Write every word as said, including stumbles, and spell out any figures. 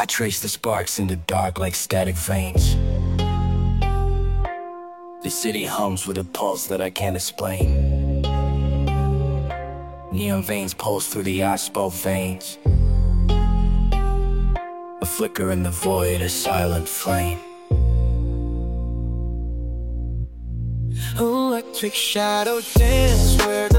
trace the sparks in the dark like static veins. The city hums with a pulse that I can't explain. Neon veins pulse through the asphalt veins. A flicker in the void, a silent flame. Electric shadow dance where the